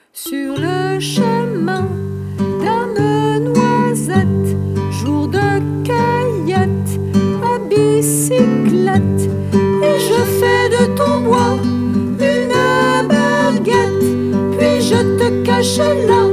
Sur le chemin, dame noisette, jour de cueillette, à bicyclette, et je fais de ton bois une baguette, puis je te cache là